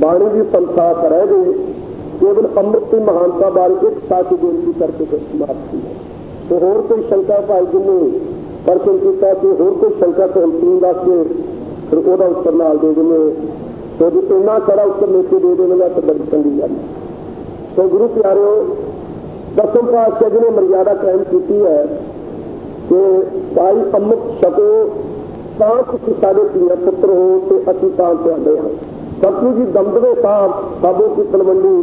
बाणी की संसार रह गई, केवल अमृत की महानता बारे एक साथी बेनती करके समाप्त की है। तो होर कोई शंका भाई जी ने प्रश्न किया कि होर कोई शंका तो हम दस के फिर वह उत्तर नाल दे देंगे, तो जो इन्ना सारा उत्तर लेके दे देगा तो बड़ी चंगी गल। तो गुरु प्यारिओ, दसम पातशाह जी ने मर्यादा कायम की है कि भाई अमृत छको तां तुसीं साडे धीए पुत्र हो तो असीं तां तुहाडे हां। सतगुरु जी दमदमे साहब साबो की तलवंडी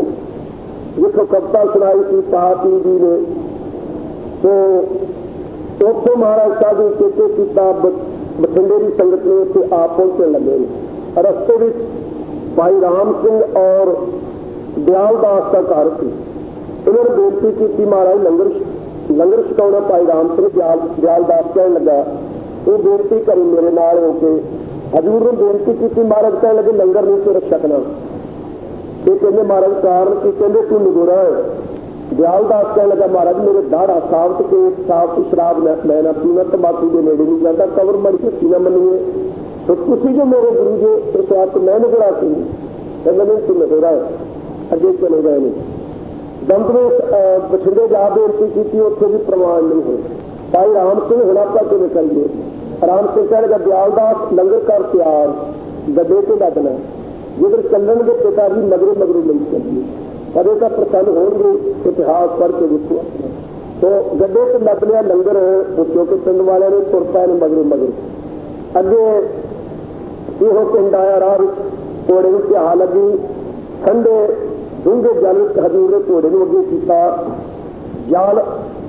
जिसको कविता सुनाई थी पाती जी ने, तो उत्थे महाराज साहब ने चेते किया बठिंडे की संगत ने उत्थे आप पहुंचने लगे। रस्ते में भाई राम सिंह और दयाल दास का घर थी। उन्होंने बेनती की महाराज लंगर छकाउणा भाई राम सिंह दयाल दास कहने लगा, वो बेनती करी मेरे नाल होके हजूर ने बेनती की। महाराज कहने लगे लंगर नहीं तो छकना। ये कहते महाराज कारण की, कहते तू निगोरा है। दयाल दास कहने लगा महाराज मेरे दाड़ा साफ के साफ शराब मैं ना पीना, तंबाकू के नेड़े नहीं जाता, कवर मर के पीना मनीए, तो तुम जो मेरे गुरु जो इस बात मैं निगोरा सी। कहते नहीं तू निगोरा है, अगे चले गए नहीं। दमदमे बठिंडे जा बेनती की, उत्थे भी प्रमाण नहीं हुए। भाई राम सिंह हुण आपां किवें करिए? राम सिंह कह लगा दयाल दास लंगर कर तैयार, गड्डे से लगना, जिधर चलन के पिता जी मगरू मगरू नहीं चलिए, कदे का प्रसन्न होंगे, इतिहास पढ़ के देखो। तो गड्डे से लग लिया लंगर, पुछो कि पिंड वाले ने तुर पाए मगरू मगरू। अगे यो पिंड आया, राह घोड़े में आ लगी, ठंडे डूंगे जल हजूर ने घोड़े को अगे किया, जाल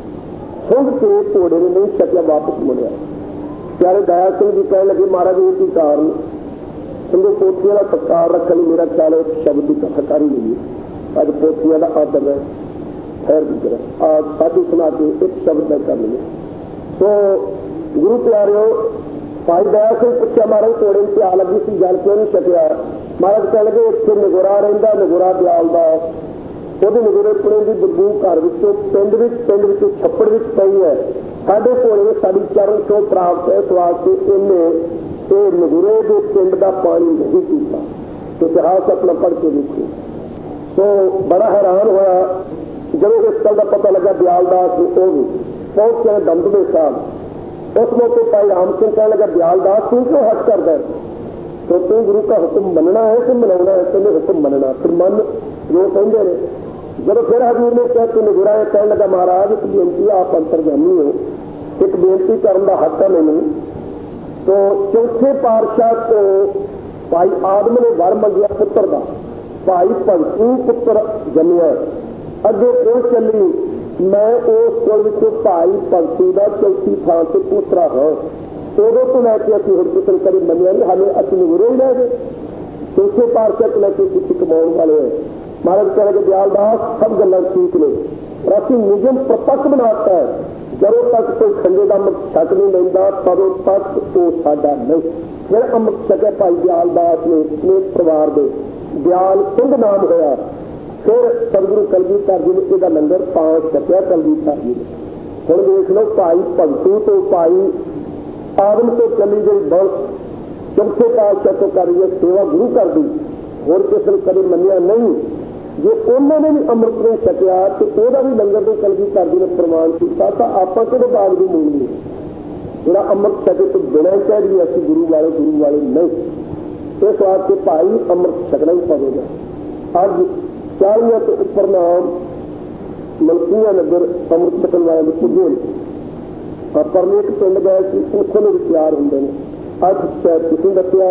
सुंघ के घोड़े ने नहीं छकिया, वापस मुड़िया। प्यारे दया सिंह जी कहने लगे महाराज ये कारण समझो पोथिया का सत्कार रखने, मेरा ख्याल है एक शब्द की कथाकारी नहीं है। अज पोथिया का आदर है, खैर भी करें आज साधु सुना के एक शब्द में कर लिए। तो गुरु प्यारिओ, भाई दया सिंह पूछा महाराज घोड़े में आ लगी सी, जल क्यों नहीं छकिया? महाराज कह लगे इतने निगोरा रहा, निगोरा दयाल दास, वो निगोरे पुणे की बदबू घर पिंड छप्पड़ पई है। साढ़े घोड़े में साड़ी चरण चो प्राप्त है, इस वास्ते इन्हें निगुरे के पिंड का पानी नहीं पीता। तो इतिहास अपना पढ़ के देखो। तो बड़ा हैरान होया जब इस गल का पता लगा दयाल दास ने, वो भी पहुंच गए दमदमे साहब। उस मौके भाई राम सिंह कहने लगा दयाल दास तू क्यों हट करता है? तो तू गुरु का हुक्म मनना है कि मनाना है? कहने हुक्म मनना, फिर मन जो कहते हैं। जब फिर हजूर ने कहा तू निगुरा है, कहने लगा महाराज एक बेनती, आप अंतर्जामी हो, एक बेनती करने का हक है मैनू। तो चौथे पातशाह तो भाई आदम ने वर मंगिया पुत्र का, भाई भगतू पुत्र जमिया, अगे क्यों चली मैं उस कुल भाई भगतू का चौथी थान से पुत्रा हाँ। उदों तो लैके असं होर किसी ने कभी मनिया नहीं, हाले असं निगुरे ही रह गए। चौथे पातशाह को लैके कुछ कमाने वाले हैं। महाराज कह रहे दयाल दास सब गल्लां ठीक ने, पर असं नियम प्रपक्ष बनाता है, जदों तक कोई खंडे का अमृत छक नहीं लेंदा तदों तक वो साडा नहीं। फिर अमृत छके भाई दयाल दास ने अपने परिवार के दयाल सिंह नाम होया। फिर सतगुरु कलगीधर जी ने इसका लंगर पांच छकिया कलगीधर जी ने। हुण देख लो भाई भगतू तो भाई आदम तो चली गई बस, चौथे पातशाह तो कर रही है सेवा गुरु कर दी, होर किसी ने कभी मनिया नहीं। जे उन्होंने भी अमृत नहीं छकिया तो वह भी लंगर तो कलगीधर जी ने प्रमाण किया, तो आप कि बाग की मूल जोड़ा अमृत छके तो बिना ही कह रही असं गुरु वाले नहीं। इस वास्ते भाई अमृत छकना ही पवेगा। अज 40 तो उपर नाम मलकिया नगर अमृत छकन वाले पुजे, परले एक पिंड गए कि उत्थों भी तैयार होंगे ने। अज शायद किसी दसिया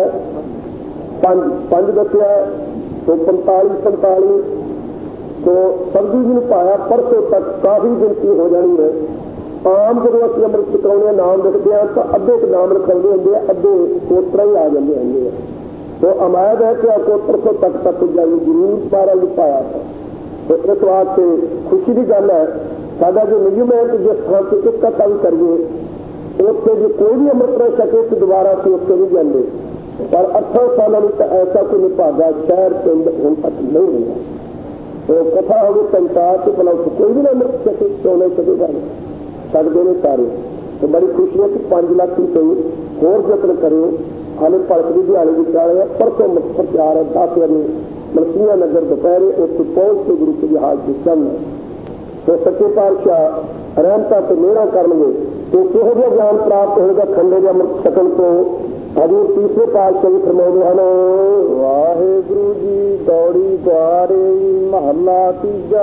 पंज दसिया तो 45 तो सरजू जी ने पाया परसों तक काफी गिनती हो जानी है। आम जो असं अमृत छकाने नाम लिखते हैं तो अद्धे नाम लिखाते होंगे, अद्धे पोस्टर ही आ जाते होंगे। तो उम्मीद है कि आपको परसों तक जाइए जरूर सारा भी पाया था। तो इस वास्ते खुशी की गल है, साडा जो नियम है कि जिस स्थान से एक कथा भी करिए उत्थे जो कोई भी अमृत न छके तो दोबारा से उत्थे नहीं जाते। पर 8 सालों में तो ऐसा कोई निभागा शहर पिंड हम तक नहीं हुआ। तो कथा होगी पंचायत के भला कोई भी ना अमृत छके क्यों नहीं छकेगा, छक देने सारे। तो बड़ी खुशी है कि 5 लाख रुपये होर जतन करो हाले भगत की दिहाड़ी विचारे परसों मुख प्रचार है 10 बजे मलसिया नगर दोपहरे उत्थे पहुंच के गुरु के जहाज के चलना। तो सच्चे पातशाह रहमतां ते मेहरां करनगे तो किहो जिहा ज्ञान प्राप्त होगा खंडे के अमृत छकन तो। हजूर तीसरे पातशाह भी फरमाउंदे हन वाहिगुरु जी दौड़ी द्वारे महला तीजा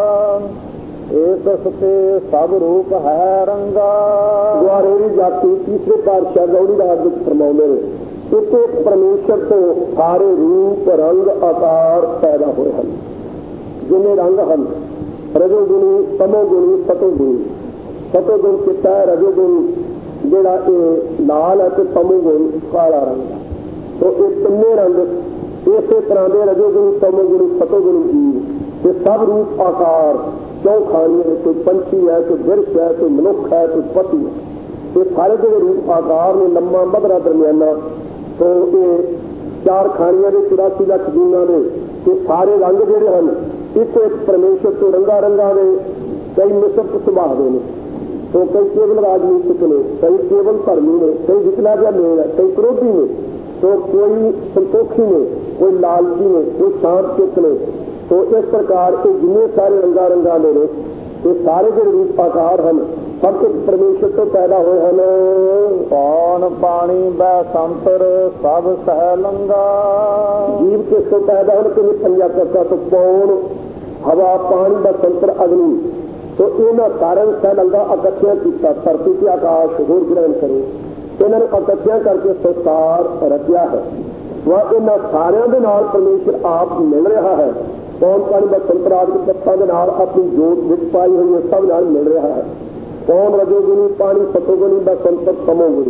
एक सते सब रूप है रंगा। द्वारेरी जाति तीसरे पातशाह गौड़ी राज विच फरमाउंदे ने एक परमेश्वर तो सारे रूप रंग आकार पैदा हुए हैं। जिन्हें रंग हैं रजोगुणी तमोगुणी सतोगुणी। सतोगुण चिट्टा है, रजोगुण जिहड़ा लाल है तो तमोगुण काला रंग है। तो ये तिन्ने रंग इस तरह के रजोगुणी तमोगुणी सतोगुणी जीव ये सब रूप आकार क्यों खाने कोई पंछी है कोई बिरछ है कोई मनुख है कोई पति है। ये सारे जो रूप आकार ने लम्मा मधरा दरमियाना तो ये 4 खानिया के 84 लाख जूना के ये सारे रंग जोड़े हैं एक एक परमेश्वर तो रंगा रंगा ने कई मिश्रत सुभाव ने तो कई केवल राजनीतिक ने कई केवल धर्मी ने कई विचला जा मेल है कई क्रोधी ने तो कोई संतोखी ने कोई लालची ने कोई शांत चित्त ने। तो इस प्रकार के जिन्हें सारे रंगा रंगा ने ये सारे जो रूप आकार हैं सब कुछ परमेश्वर तो पैदा हुए हैं। कौन पानी बै संतर सब सह लंगा। जीव किसको पैदा होने के लिए पंजा करता तो कौन हवा पानी व संतर अग्नि तो इन्होंने सारे सह लंगा इकट्ठिया किया धरती के आकाश होर ग्रहण करो इन्होंने इकट्ठिया करके संसार रचा है। वह इन सारिया के नाल परमेश्वर आप मिल रहा है। कौन पानी व संतर आदि तत्तां के नाल अपनी जोत विच पाई हुई है सब नाल मिल रहा है। कौन रजोगुणी पानी सतोगुणी व संतर तमोगुणी।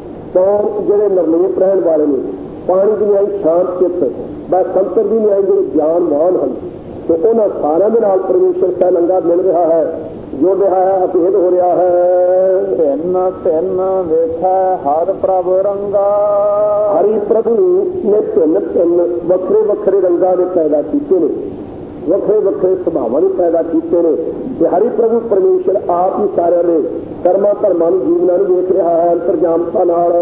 कौन जेडे निर्लेप रहने वाले ने पानी की न्याई शांत चित्त व संतर की न्याई जो ज्ञानवान हैं तो उन्होंने सारे के नाल परमेश्वर सह लंगा मिल रहा है जो रहा है अभेद हो रहा है। तिन तिन वेखा हर प्रभु रंगा। हरि प्रभु ने तिन तिन वखरे वखरे रंगा ने पैदा किए ने वखरे वखरे सुभावां ने पैदा किए ने ते हरि प्रभु परमेश्वर आप ही सारे ने कर्मा धर्मां नूं जीवनां नूं देख रहा है अंतरजामता नाल।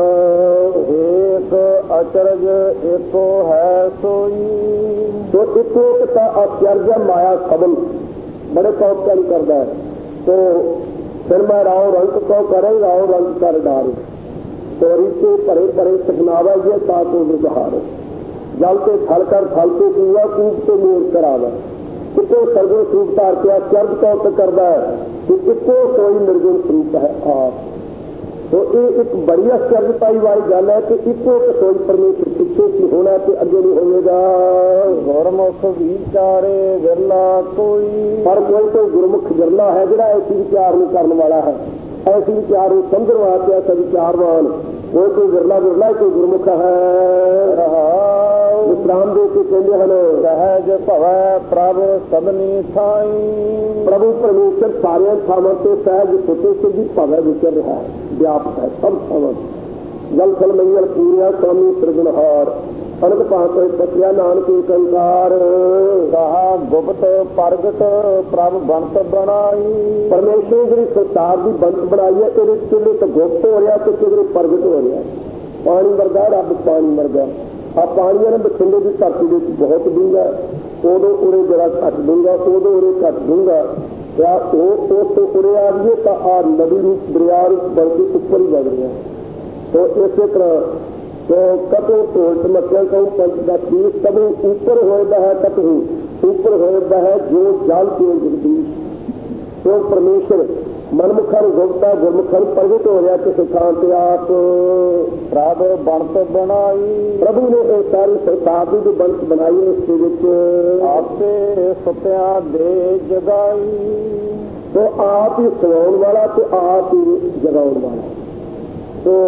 एक अचरज एको है सोई तो इको एक आश्चर्य माया सबल बड़े कौतल करता है। तो फिर मैं राव रंग को करे राव रंग कर डारे तो रीते भरे भरे सखनावा ये ताको विहार जलते थल कर थलते कूआ कूप तो मोर करावा इको सर्गुण स्वरूप धार के आश्चर्य कौतक करता है कि इको कोई निर्गुण स्वरूप है आप। तो ये एक बड़ी आश्चर्यताई वाली गल है कि इको कोई परमेश्वर पिछे की होना तो अगे नहीं होगा। गुरमुख विचारे विरला कोई पर कोई तो गुरमुख विरला है जोड़ा ऐसी विचार नहीं करने वाला है ऐसी विचार समझने वास्ते ऐसा विचारवान कोई कोई विरला विरला कोई गुरमुख है। विश्राम दे के कहते हैं सहज भवै प्रभु सबनी थाई। प्रभु परमेश्वर सारे थावां से सहज सुते से भी भवै विचर रहा है व्यापक है सब थावां। जल थल मंगल पूरिया स्वामी सृजनहार अनंत पात पत्रिया नानक एक अंकार कहा गुप्त प्रगट प्रभु बनत बनाई। परमेश्वर जी संसार की बनत बनाई है तो किले तो गुप्त हो रहा तो किधरे प्रगट हो रहा है। पानी वर्गा रब पानी वर्गा आ पानिया ने बठिंडे की धरती बहुत डूंगा उदो उरे जरा घट डूंगा उदो उरे घट डूंगा क्या उस उरे आ गए तो आ नदी रूप दरिया रूप बन के ऊपर ही बढ़ रहा है। तो इस तरह तो कतो ढोल चमकिया कहूँ पंच का शीश कभी ऊपर होता है कतहू ऊपर होता है जो जल के जगदीश। तो परमेश्वर मनमुखा गुप्ता गुरमुखा प्रगट हो रहा किसी थान से आप प्रभु बनत बनाई। प्रभु ने एक सारी संसार की जो बनत बनाई है उसके आपसे सत्या दे जगाई। तो आप ही सुनाने वाला तो आप ही जगाने वाला। तो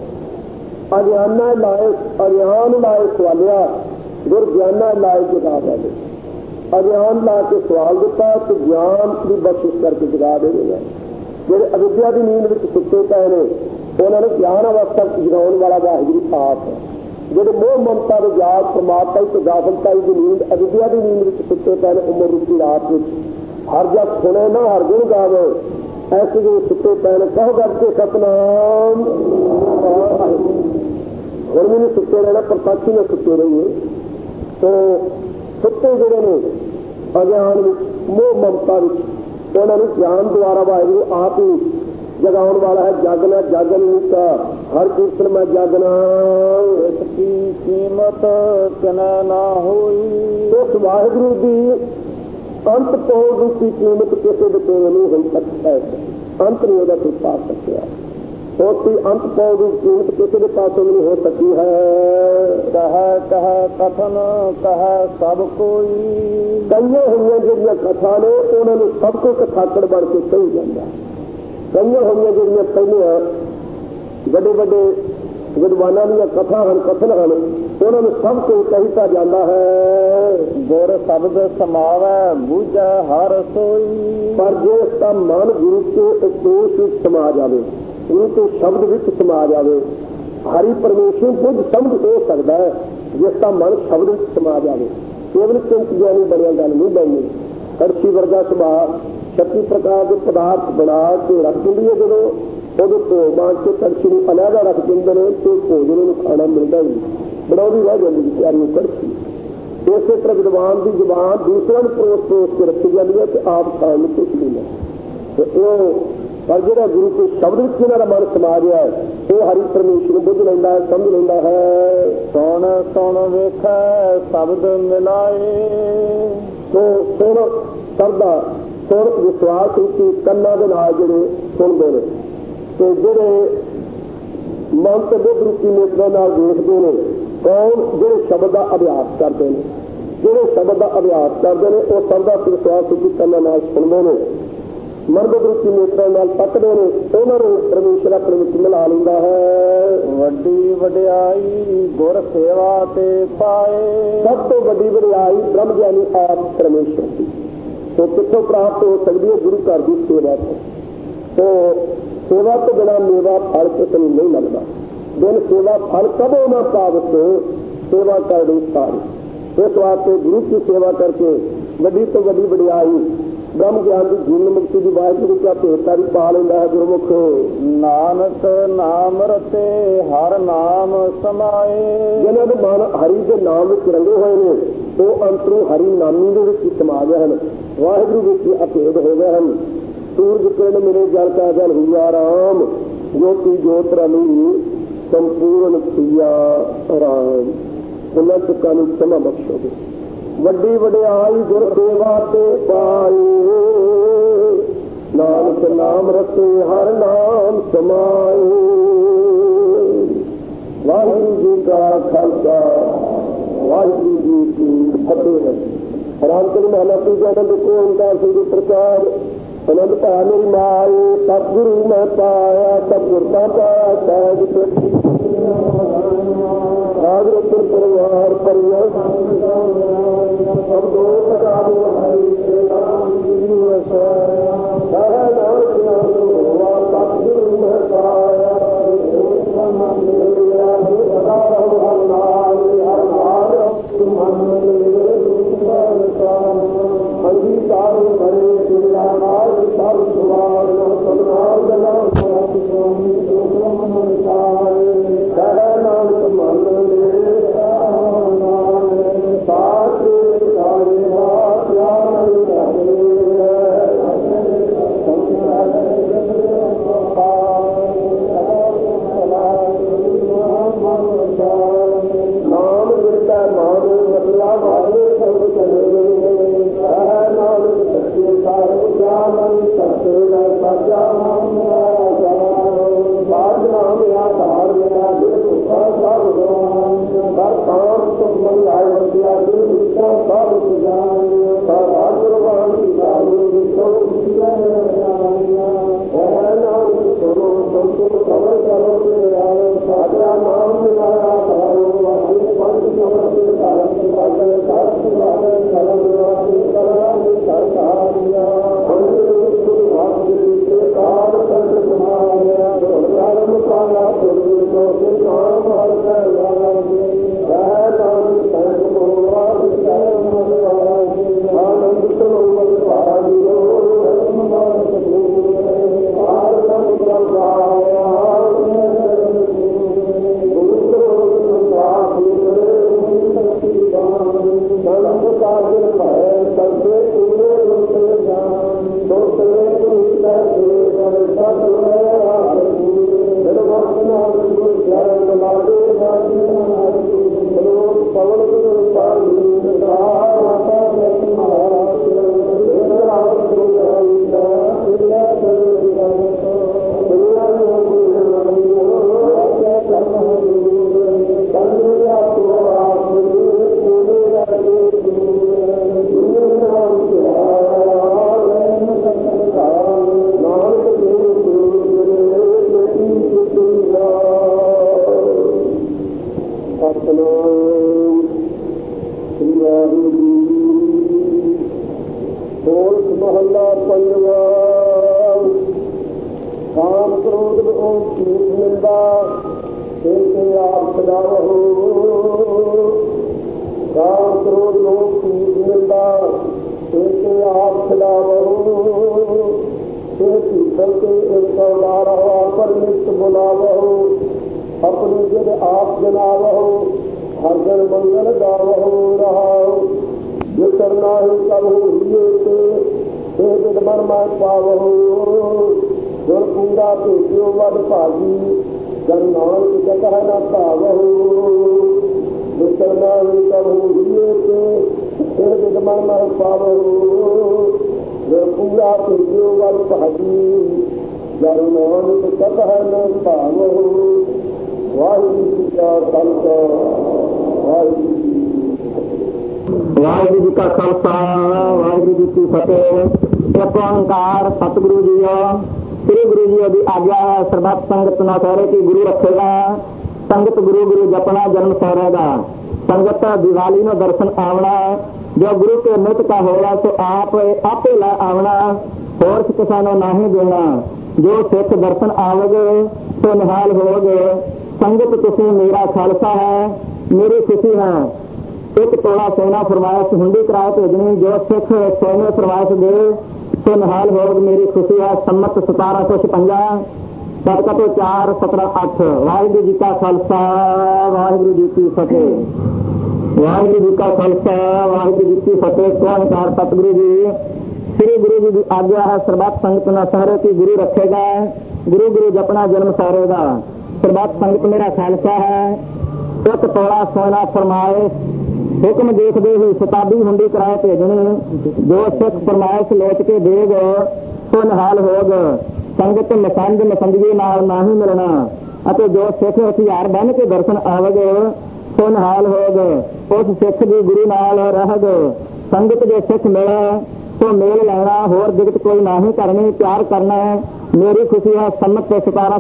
अज्ञाना लाए अज्ञान लाए सवालिया गुर ज्ञाना लाए जगा दे। अज्ञान ला के सवाल दिता तो ज्ञान की बख्शिश करके जगा देंगे। जो अविद्या की नींद में सुते पे ने उन्होंने ज्ञान अवस्था जगाने वाला वाहिगुरू आप है। जो मोह ममता के जाग परमात्मा की गाफलताई की नींद अविद्या की नींद में सुते पे ने उम्र रूपी रात में हर जग सुने ना हर गुण गावे ऐसे जो सुते पे ने कहो करके सतनाम ਹੁਣ ਵੀ नहीं सुते रहना, प्रताक्षी में सुते रहिए। तो सुते जोड़े ने अज्ञान मोह ममता उन्होंने ज्ञान द्वारा वाहिगुरू आप ही जगाने वाला है। जागना जागन का हर कीर्तन में जागना, इसकी कीमत कना ना हुई। उस वाहिगुरू की अंत पौड़ रूपी कीमत किसी भी कोई नहीं हो सकती है। अंत नहीं होगा कोई पा सकता, उसकी अंत पौड़ रूप कीमत किसी के पास नहीं हो सकती है। कह कह कथन कह सब कोई, कई हुई जिहड़ियां कथा ने उन्होंने सबको कथाकड़ बन के कही जाता। कई हुई जिहड़ियां पहलियां बड़े बड़े विद्वानों दी कथा हैं, कथन हैं, उन्होंने सब को कहता जाता है। गुर शब्द समावै बूझै हर सोई, पर जिसका मन गुरु के उपदेश में समा जाए, गुरु के शब्द में समा जाए, हरि परमेश्वर कुछ समझ हो सकता है जिसका मन शब्द में समा जाए। केवल चिंत ज्ञानी बनया गल नहीं बननी। कड़छी वर्गा सुभाव 36 प्रकार के पदार्थ बना के रख देंगे जो उदो धो मान के कड़छी में अलहदा रख देंगे तो भोजन खाना मिलता ही बनाई रह जाती प्यारी कड़छी। इस तरह विद्वान की जबान दूसरों को परोस के रखी जाती है कि आप खाने में कुछ नहीं है। पर जो गुरु के शब्द में जिन्होंने मन समा गया है वो हरि परमेश्वर बुझ लेंदा है, समझ लेंदा है। सुन सुन वेख शब्द मिलाए, तो सुन शब्दा सुन विश्वास रूपी कन्ना के नाल जिहड़े सुनते हैं, तो जिहड़े मन ते बुद्ध रूपी नेत्रों नाल देखते हैं, कौन जिहड़े शब्द का अभ्यास करते हैं, जिहड़े शब्द का अभ्यास करते हैं वो शब्द का विश्वास रूपी कन्ना नाल सुनते हैं, मन बुद्ध रूपी नेत्रों नाल तकते हैं, उन्होंने परमेश्वर अपने विच मिला लैंदा है। वड्डी वड्याई गुर सेवा ते पाए, सब तो वड्डी वड्याई ब्रह्म ज्ञानी आप परमेश्वर की तो कितों प्राप्त हो सकती है? गुरु घर की सेवा तो सेवा तो बिना मेवा फल किसी नहीं लगता। बिन सेवा फल कब होना प्राप्त सेवा कर दी सारी। इस वास्ते गुरु की सेवा करके वड्डी तो वड्डी वड्याई ब्रह्म ज्ञान की जीवन मुक्ति की वाहिगुरू क्या भेटा भी पा लेंदा है गुरुमुख। नानक नाम रते हर नाम समाए, जिन्होंने मन हरि के नाम में रंगे हुए हैं वो अंतरों हरि नामी के समा गए हैं, वाहिगुरू के अभेद हो गए हैं। सूरज किरण मेरे जल का जल हुआ राम, ज्योति ज्योत रमी संपूर्ण पिया राम। उन्हें चुका नहीं क्षमा बख्शोगे। वड्डी वड्याई गुर सेवा ते पाए, नानक नाम रते हर नाम समाए। वाहिगुरू जी का खालसा, वाहिगुरू जी की फतेह। रामचंद्र महला पूजा आनंद को उनका सिंधु प्रचार आनंद पाया मेरी माए, सतगुरु मैं पाया सतगुर का पाया शायद आज रत्न परिवार परिवार सब दो सतगुरु मैं पाया अंगीकार करे ढोलक महला पंजवा। काम क्रोध चीज मिलता इनके आप सजावो। काम क्रोध चीज मिलता इनके आप सजावो। पीतल के इनका उदारा पर नित्य बुलावो। अपनी जिद आप जनावो। हर दिन मंगल गावो रहाओ। जो करना है कब हो मन मैं पावो। गुर पूरा भेजो वध भागी जन नानक जगह न पावो। जो करना है कब हो मन मैं पावो। गुर पूरा भेजो वध भागी जन नानक जगह न पावो। वाहिगुरू जी का खालसा वाहिगुरू वाहिगुरू जी का खालसा वाहिगुरू जी की फतेह। एक ओंकार सतगुरु जी श्री गुरु जी की आज्ञा है सर्बत संगत न सौरे की गुरु रखेगा। संगत गुरु गुरु जपना जन्म सौरेगा। संगत दिवाली में दर्शन आवना जो गुरु के नित का होगा तो आप आपे ला आवना और किसा ने नहीं देना। जो सिख दर्शन आवोगे तो निहाल होगे। संगत तुसी मेरा खालसा है मेरी खुशी है। एक तोड़ा सोना फरमाइश हुंडी कराए भेजनी जो सिख सोने फरमाइश दे तो निहाल होग मेरी खुशी है। सम्मत 1756 सदकत 4 17 8। वाहिगुरू जी का खालसा वाहिगुरू जी की फतेह। वाहिगुरू जी का खालसा वाहिगुरू जी की फतेह। ओंकार सतगुरु जी श्री गुरु जी की आज्ञा है सर्बत संगत न सहरे की गुरु रखेगा। गुरु गुरु जपना जन्म सौरेगा। सर्बत संगत मेरा खालसा है। एक तोड़ा सोना फरमाइश हुक्म देखते ही शताबी हुंडी कराए भेजनी जो सिख फरमाइश लोच के देग तो निहाल होग। संगत मसंद मसंदगी नाल नहीं मिलना अते जो सिख हथियार बन के दर्शन आवगे तो निहाल होग। उस सिख की गुरु नाल रहग। संगत जो सिख मिले तो मेल लेना होर दिगत कोई नहीं करनी प्यार करना मेरी खुशी है। सम्मत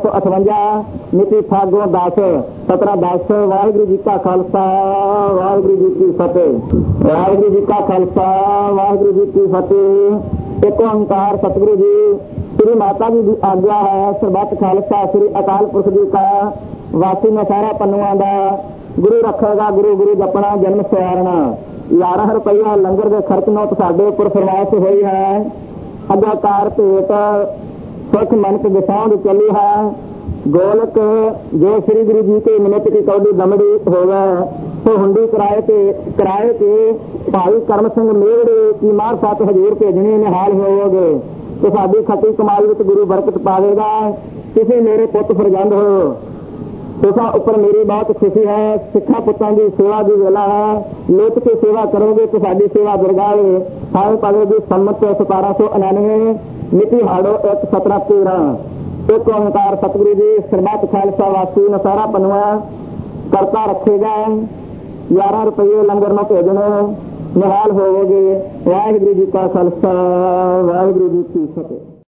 1758 मिति फागो 10 17 10। वाहिगुरू जी का खालसा वाहिगुरू जी की फतेह। वाहिगुरू जी का खालसा वाहिगुरू जी की फतेह। एक ओंकार सतगुरु जी श्री माता जी की आज्ञा है सर्बत खालसा श्री अकाल पुरख जी का वासी में सारा पन्नुआ का गुरु रखेगा। गुरु गुरु जपना जन्म सवारना। 11 रुपया लंगर के खर्च नोट साडे उपर फरमाइश हुई है। अगाकार भेट सुख मन के दिशाओं की चली है। गोलक जो श्री गुरु जी के निमित्त की कौड़ी दमड़ी हो गए तो हुंडी कराए के भाई करम सिंह मेवड़े की मार 7 हजूर भेजने निहाल होवोगे तो साडी खटी कमाई विच गुरु बरकत पावेगा। किसी मेरे पुत फरजंद हो तुसा ऊपर मेरी बहुत खुशी है। सिखा पुत्रों की सेवा की वेला है। लोक की सेवा करोगे तो साडी सेवा दरगाहे साई पावेगी। सम्मत 1799 मिति हाड़ो 1 17 13। एक ओंकार सतगुरु जी सर्बत खालसा वासी नसारा पनुआ करता रखेगा। 11 रुपये लंगर में भेजने निहाल होवोगे। वाहिगुरू जी का खालसा वाहिगुरू जी की फतेह।